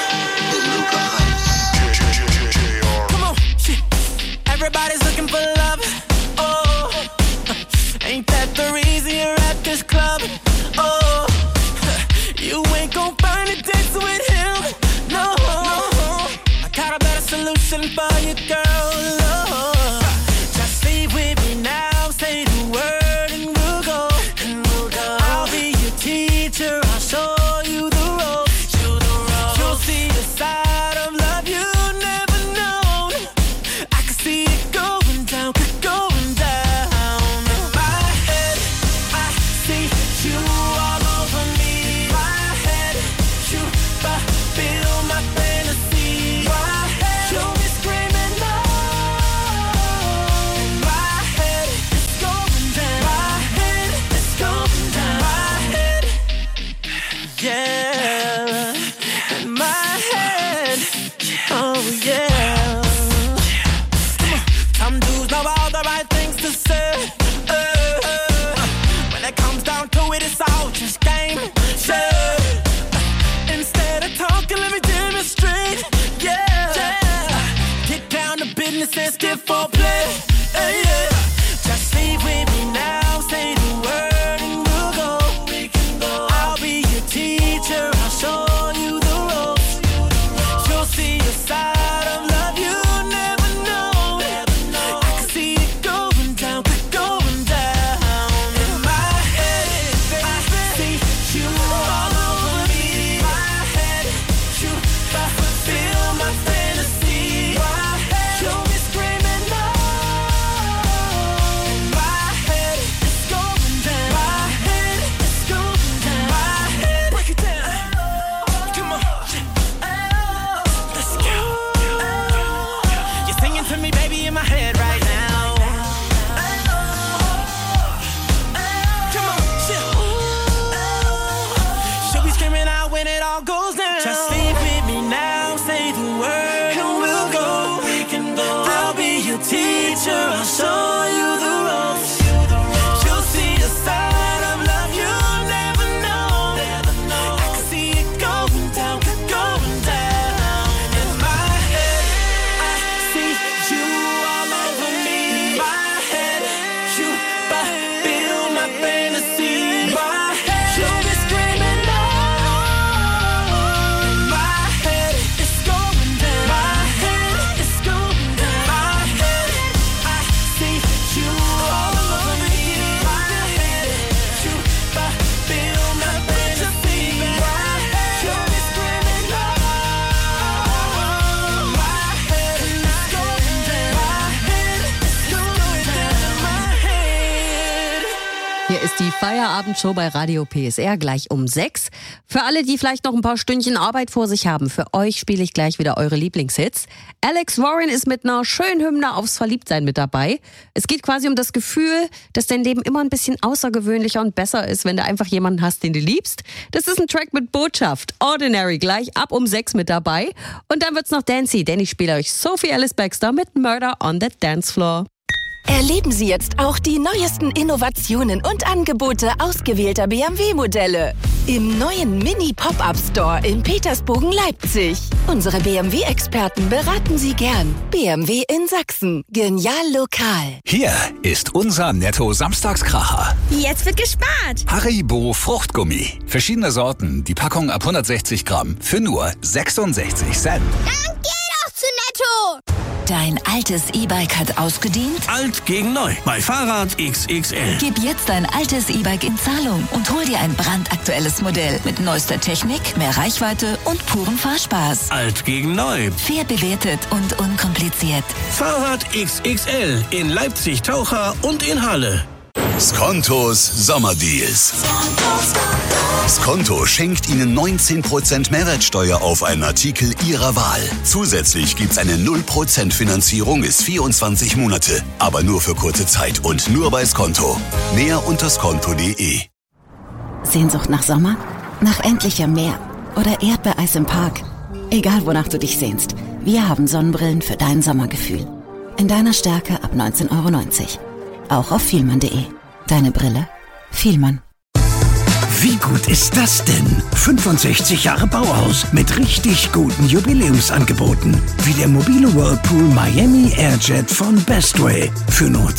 Come on, shit. Everybody's looking for love. Oh, ain't that the reason you're at this club? Oh, you ain't gon' find a date with him. No, I got a better solution for you, girl. Oh, just stay with me now. Say the word and we'll go. I'll be your teacher. I'll show you the ropes. You'll see a side of love you never known. I can see it going down, going down. In my head, I see you all over me. My head, you fulfill my fantasy. My head, you'll be screaming no. In my head, it's going down. My head, it's going down. My head, yeah. In my head, oh yeah. Some dudes know all the right things to say. When it comes down to it, it's all just game. Yeah. Instead of talking, let me demonstrate. Yeah. Get down to business and skip for play. Yeah. Just stay with me now, say the word and we'll go. I'll be your teacher, I'll show you the ropes. You'll see a side of love you never know. I can see it going down, going down. In my head, I see you all over me. My head, you fulfill my fantasy. My head, you'll be screaming no. Hier ist die Feierabendshow bei Radio PSR gleich um 6. Für alle, die vielleicht noch ein paar Stündchen Arbeit vor sich haben, für euch spiele ich gleich wieder eure Lieblingshits. Alex Warren ist mit einer schönen Hymne aufs Verliebtsein mit dabei. Es geht quasi um das Gefühl, dass dein Leben immer ein bisschen außergewöhnlicher und besser ist, wenn du einfach jemanden hast, den du liebst. Das ist ein Track mit Botschaft. Ordinary gleich ab um 6 mit dabei. Und dann wird's noch Dancy, denn ich spiele euch Sophie Ellis Bextor mit Murder on the Dance Floor. Erleben Sie jetzt auch die neuesten Innovationen und Angebote ausgewählter BMW-Modelle. Im neuen Mini-Pop-Up-Store in Petersbogen, Leipzig. Unsere BMW-Experten beraten Sie gern. BMW in Sachsen. Genial lokal. Hier ist unser Netto-Samstagskracher. Jetzt wird gespart. Haribo Fruchtgummi. Verschiedene Sorten, die Packung ab 160 Gramm für nur 66 Cent. Dann geh doch zu Netto. Dein altes E-Bike hat ausgedient? Alt gegen neu. Bei Fahrrad XXL. Gib jetzt dein altes E-Bike in Zahlung und hol dir ein brandaktuelles Modell mit neuester Technik, mehr Reichweite und purem Fahrspaß. Alt gegen neu. Fair bewertet und unkompliziert. Fahrrad XXL in Leipzig, Taucher und in Halle. Skontos Sommerdeals. Skonto schenkt Ihnen 19% Mehrwertsteuer auf einen Artikel Ihrer Wahl. Zusätzlich gibt's eine 0% Finanzierung bis 24 Monate. Aber nur für kurze Zeit und nur bei Skonto. Mehr unter skonto.de. Sehnsucht nach Sommer? Nach endlichem Meer? Oder Erdbeereis im Park? Egal wonach du dich sehnst, wir haben Sonnenbrillen für dein Sommergefühl. In deiner Stärke ab 19,90 €. Auch auf vielmann.de. Deine Brille? Vielmann. Wie gut ist das denn? 65 Jahre Bauhaus mit richtig guten Jubiläumsangeboten. Wie der mobile Whirlpool Miami Airjet von Bestway. Für nur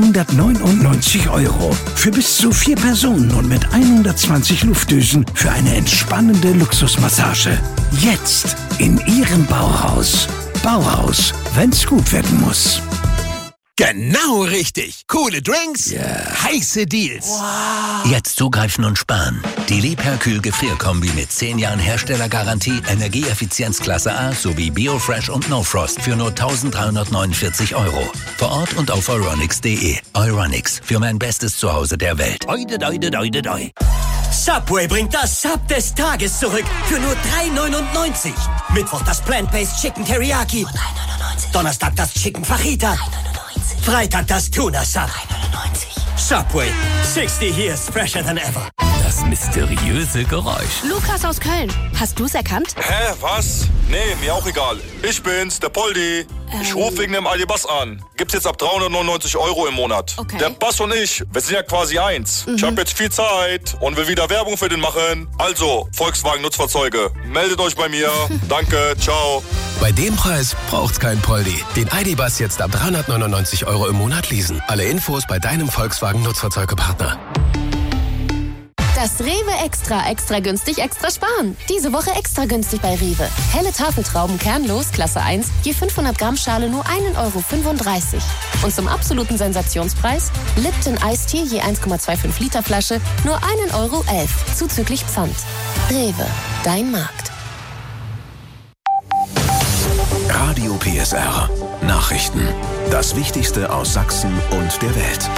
299 €. Für bis zu 4 Personen und mit 120 Luftdüsen für eine entspannende Luxusmassage. Jetzt in Ihrem Bauhaus. Bauhaus, wenn's gut werden muss. Genau richtig. Coole Drinks, heiße Deals. Wow. Jetzt zugreifen und sparen. Die Liebherr-Kühl Gefrierkombi mit 10 Jahren Herstellergarantie, Energieeffizienz Klasse A sowie Biofresh und No Frost für nur 1.349 €. Vor Ort und auf euronics.de. Euronics, für mein bestes Zuhause der Welt. Oide, doide, doide, doi. Subway bringt das Sub des Tages zurück für nur 3,99. Mittwoch das Plant-Based Chicken Teriyaki. 3,99. Donnerstag das Chicken Fajita. Freitag das Tuna Sub. 3,99. Subway. 60 years fresher than ever. Das mysteriöse Geräusch. Lukas aus Köln. Hast du's erkannt? Hä, was? Nee, mir auch egal. Ich bin's, der Poldi. Ich rufe wegen dem Aldi-Bass an. Gibt's jetzt ab 399 € im Monat. Okay. Der Bass und ich, wir sind ja quasi eins. Ich habe jetzt viel Zeit und will wieder Werbung für den machen. Also, Volkswagen Nutzfahrzeuge, meldet euch bei mir. Danke, ciao. Bei dem Preis braucht's kein Poldi. Den ID-Bus jetzt ab 399 € im Monat leasen. Alle Infos bei deinem Volkswagen Nutzfahrzeugepartner. Das Rewe extra günstig, extra sparen. Diese Woche extra günstig bei Rewe. Helle Tafeltrauben kernlos, Klasse 1, je 500 Gramm Schale nur 1,35 €. Und zum absoluten Sensationspreis Lipton Iced Tea je 1,25 Liter Flasche nur 1,11 €, zuzüglich Pfand. Rewe, dein Markt. Radio PSR. Nachrichten. Das Wichtigste aus Sachsen und der Welt.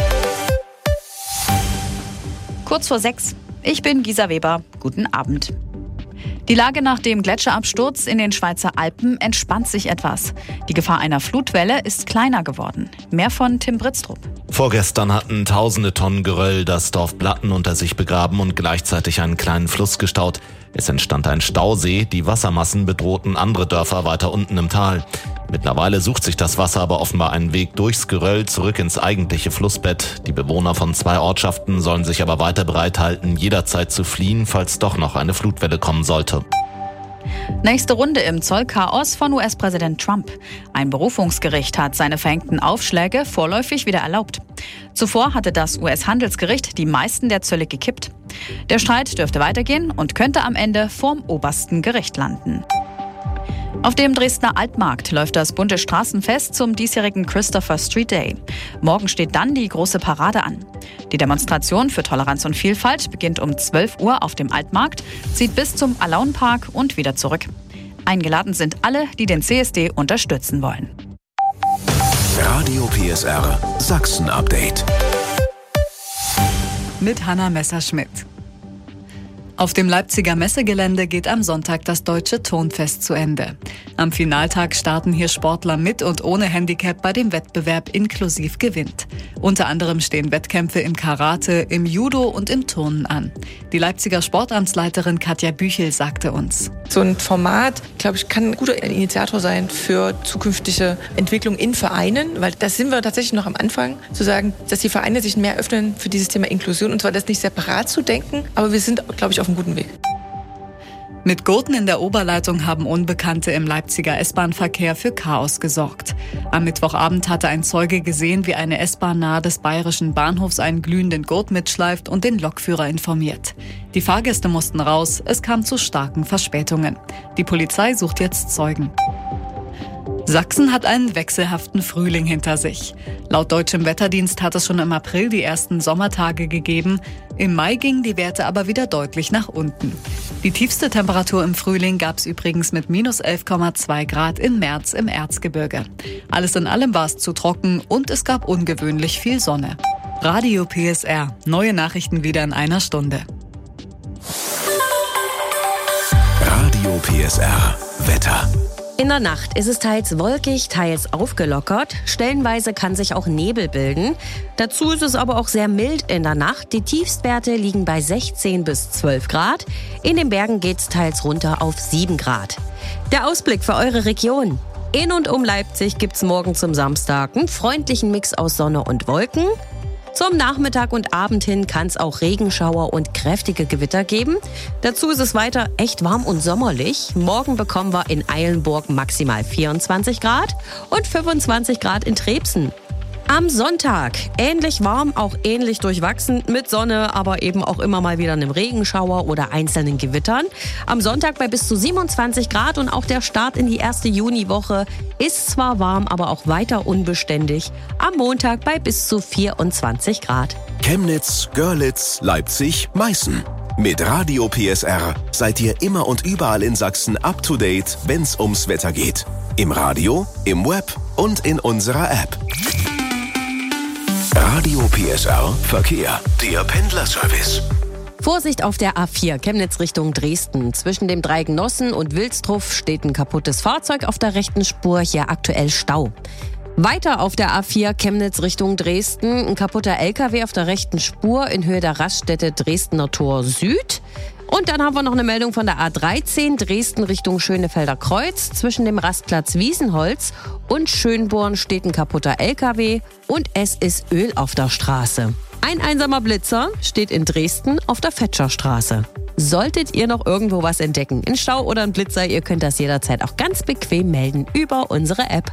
Kurz vor 6. Ich bin Gisa Weber. Guten Abend. Die Lage nach dem Gletscherabsturz in den Schweizer Alpen entspannt sich etwas. Die Gefahr einer Flutwelle ist kleiner geworden. Mehr von Tim Britztrup. Vorgestern hatten tausende Tonnen Geröll das Dorf Blatten unter sich begraben und gleichzeitig einen kleinen Fluss gestaut. Es entstand ein Stausee, die Wassermassen bedrohten andere Dörfer weiter unten im Tal. Mittlerweile sucht sich das Wasser aber offenbar einen Weg durchs Geröll zurück ins eigentliche Flussbett. Die Bewohner von 2 Ortschaften sollen sich aber weiter bereithalten, jederzeit zu fliehen, falls doch noch eine Flutwelle kommen sollte. Nächste Runde im Zollchaos von US-Präsident Trump. Ein Berufungsgericht hat seine verhängten Aufschläge vorläufig wieder erlaubt. Zuvor hatte das US-Handelsgericht die meisten der Zölle gekippt. Der Streit dürfte weitergehen und könnte am Ende vorm obersten Gericht landen. Auf dem Dresdner Altmarkt läuft das bunte Straßenfest zum diesjährigen Christopher Street Day. Morgen steht dann die große Parade an. Die Demonstration für Toleranz und Vielfalt beginnt um 12 Uhr auf dem Altmarkt, zieht bis zum Alaunpark und wieder zurück. Eingeladen sind alle, die den CSD unterstützen wollen. Radio PSR Sachsen-Update. mit Hanna Messerschmidt. Auf dem Leipziger Messegelände geht am Sonntag das Deutsche Turnfest zu Ende. Am Finaltag starten hier Sportler mit und ohne Handicap bei dem Wettbewerb Inklusiv gewinnt. Unter anderem stehen Wettkämpfe im Karate, im Judo und im Turnen an. Die Leipziger Sportamtsleiterin Katja Büchel sagte uns: So ein Format, glaube ich, kann ein guter Initiator sein für zukünftige Entwicklung in Vereinen, weil da sind wir tatsächlich noch am Anfang, zu sagen, dass die Vereine sich mehr öffnen für dieses Thema Inklusion, und zwar das nicht separat zu denken, aber wir sind, glaube ich, auf einem guten Weg. Mit Gurten in der Oberleitung haben Unbekannte im Leipziger S-Bahn-Verkehr für Chaos gesorgt. Am Mittwochabend hatte ein Zeuge gesehen, wie eine S-Bahn nahe des bayerischen Bahnhofs einen glühenden Gurt mitschleift und den Lokführer informiert. Die Fahrgäste mussten raus, es kam zu starken Verspätungen. Die Polizei sucht jetzt Zeugen. Sachsen hat einen wechselhaften Frühling hinter sich. Laut deutschem Wetterdienst hat es schon im April die ersten Sommertage gegeben. Im Mai gingen die Werte aber wieder deutlich nach unten. Die tiefste Temperatur im Frühling gab es übrigens mit minus 11,2 Grad im März im Erzgebirge. Alles in allem war es zu trocken und es gab ungewöhnlich viel Sonne. Radio PSR. Neue Nachrichten wieder in einer Stunde. Radio PSR. Wetter. In der Nacht ist es teils wolkig, teils aufgelockert. Stellenweise kann sich auch Nebel bilden. Dazu ist es aber auch sehr mild in der Nacht. Die Tiefstwerte liegen bei 16 bis 12 Grad. In den Bergen geht es teils runter auf 7 Grad. Der Ausblick für eure Region. In und um Leipzig gibt es morgen zum Samstag einen freundlichen Mix aus Sonne und Wolken. Zum Nachmittag und Abend hin kann es auch Regenschauer und kräftige Gewitter geben. Dazu ist es weiter echt warm und sommerlich. Morgen bekommen wir in Eilenburg maximal 24 Grad und 25 Grad in Trebsen. Am Sonntag ähnlich warm, auch ähnlich durchwachsen mit Sonne, aber eben auch immer mal wieder einem Regenschauer oder einzelnen Gewittern. Am Sonntag bei bis zu 27 Grad und auch der Start in die erste Juniwoche ist zwar warm, aber auch weiter unbeständig. Am Montag bei bis zu 24 Grad. Chemnitz, Görlitz, Leipzig, Meißen. Mit Radio PSR seid ihr immer und überall in Sachsen up to date, wenn's ums Wetter geht. Im Radio, im Web und in unserer App. Radio PSR Verkehr, der Pendlerservice. Vorsicht auf der A4 Chemnitz Richtung Dresden. Zwischen dem Dreieck Nossen und Wilstruff steht ein kaputtes Fahrzeug auf der rechten Spur, hier aktuell Stau. Weiter auf der A4 Chemnitz Richtung Dresden, ein kaputter LKW auf der rechten Spur in Höhe der Raststätte Dresdner Tor Süd. Und dann haben wir noch eine Meldung von der A13 Dresden Richtung Schönefelder Kreuz. Zwischen dem Rastplatz Wiesenholz und Schönborn steht ein kaputter LKW und es ist Öl auf der Straße. Ein einsamer Blitzer steht in Dresden auf der Fetscherstraße. Solltet ihr noch irgendwo was entdecken, ein Stau oder ein Blitzer, ihr könnt das jederzeit auch ganz bequem melden über unsere App.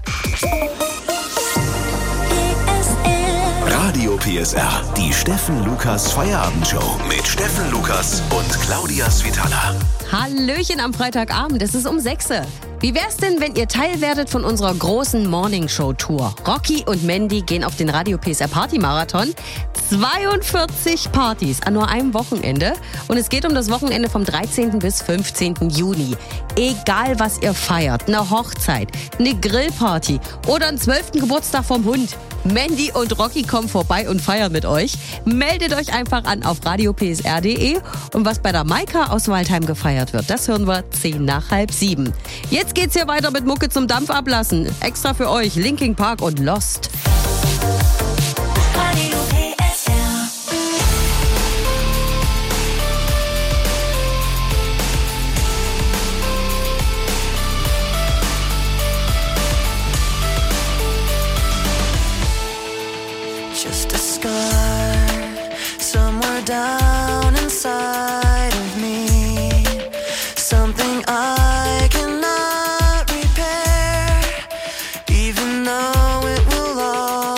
Radio PSR, die Steffen Lukas Feierabendshow mit Steffen Lukas und Claudia Svitala. Hallöchen am Freitagabend, es ist um 6 Uhr. Wie wär's denn, wenn ihr Teil werdet von unserer großen Morningshow-Tour? Rocky und Mandy gehen auf den Radio PSR Party-Marathon. 42 Partys an nur einem Wochenende. Und es geht um das Wochenende vom 13. bis 15. Juni. Egal, was ihr feiert, eine Hochzeit, eine Grillparty oder einen 12. Geburtstag vom Hund. Mandy und Rocky kommen vorbei und feiern mit euch. Meldet euch einfach an auf radiopsr.de. Und was bei der Maika aus Waldheim gefeiert wird, das hören wir 6:10. Jetzt geht's hier weiter mit Mucke zum Dampf ablassen. Extra für euch Linkin Park und Lost. Radio PSR. Just a scar somewhere down inside of me. Something I cannot repair, even though it will all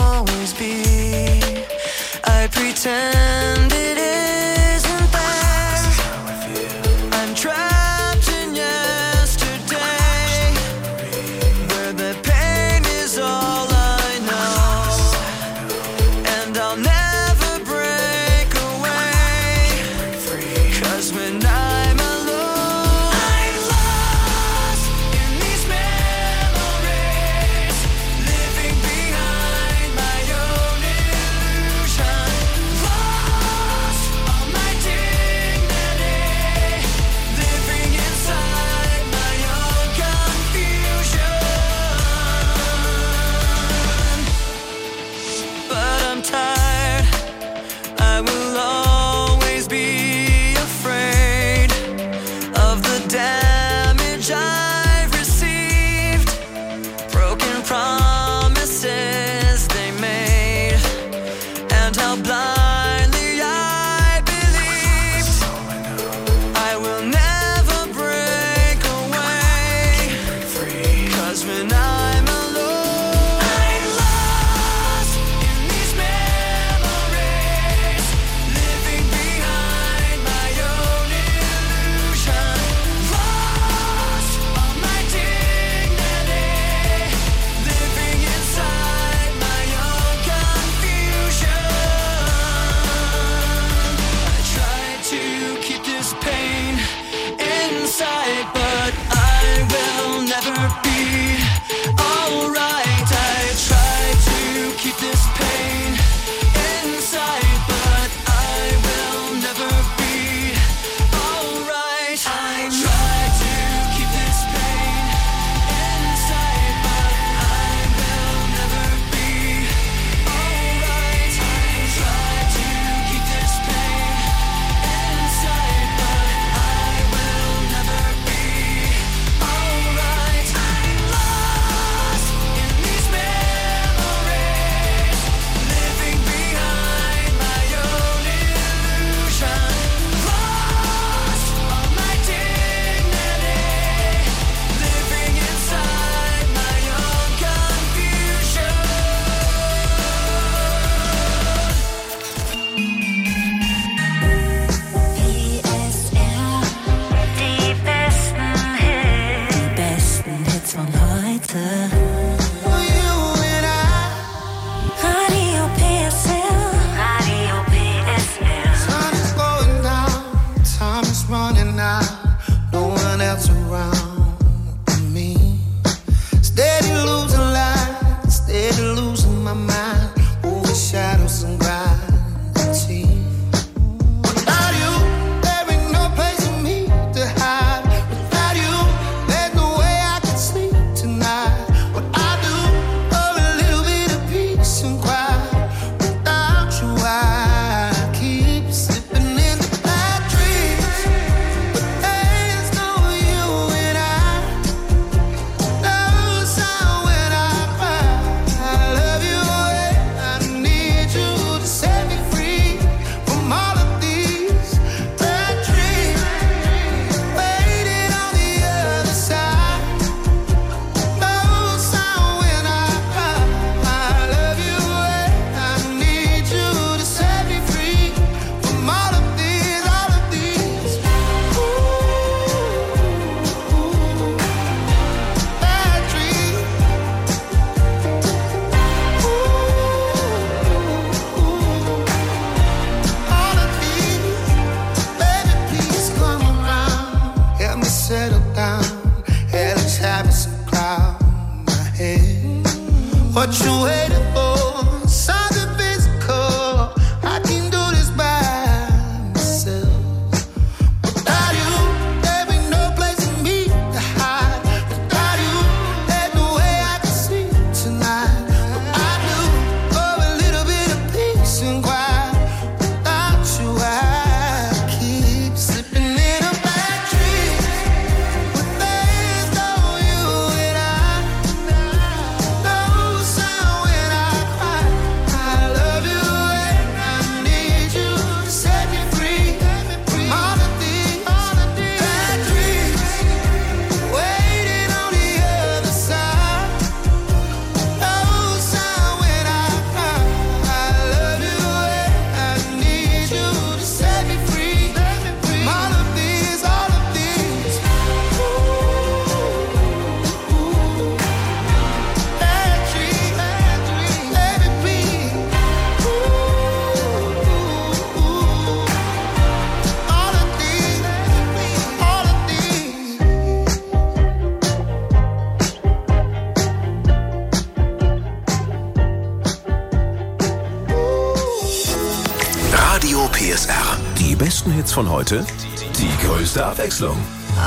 Die besten Hits von heute, die größte Abwechslung.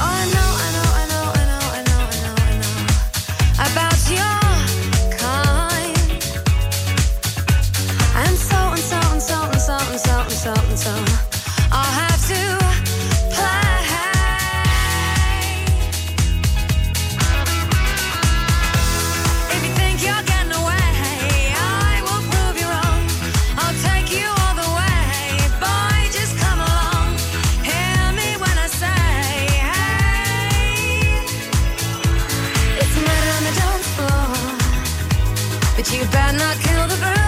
About your kind. And so I'll have to play. If you think you're getting away, I will prove you wrong. I'll take you all the way. Boy, just come along. Hear me when I say, hey. It's murder on the dance floor, but you better not kill the groove.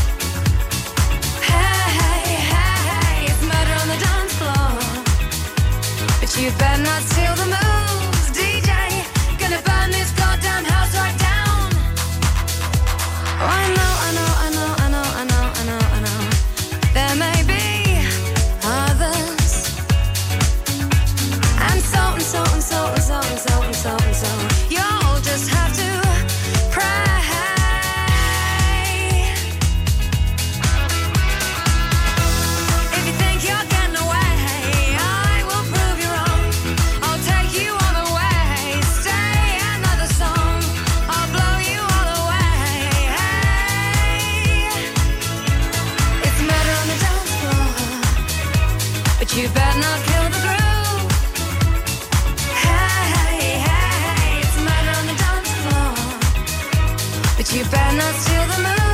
You better not steal the moves, DJ. Gonna burn this goddamn house right down. Oh, I know. There may be others. And so. You'll just have to pray. If you think you're getting away, I will prove you wrong. I'll take you all the way. Stay another song. I'll blow you all away. Hey, it's murder on the dance floor, but you better not kill the groove. Hey, it's murder on the dance floor, but you better not steal the moon.